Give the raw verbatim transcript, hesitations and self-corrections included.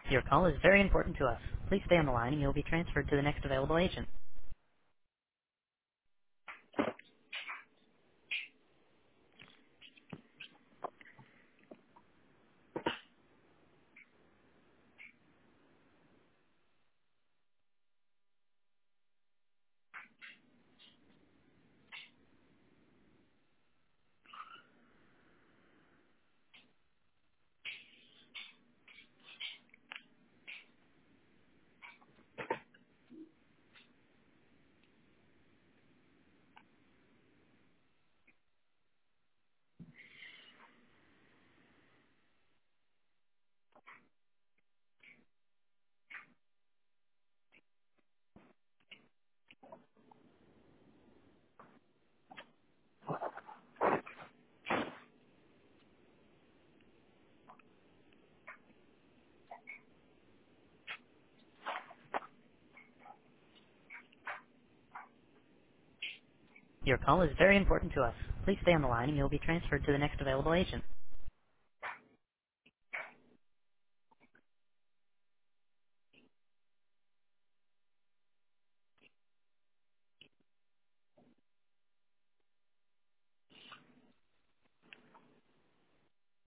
Your call is very important to us. Please stay on the line and you'll be transferred to the next available agent. Your call is very important to us. Please stay on the line and you'll be transferred to the next available agent.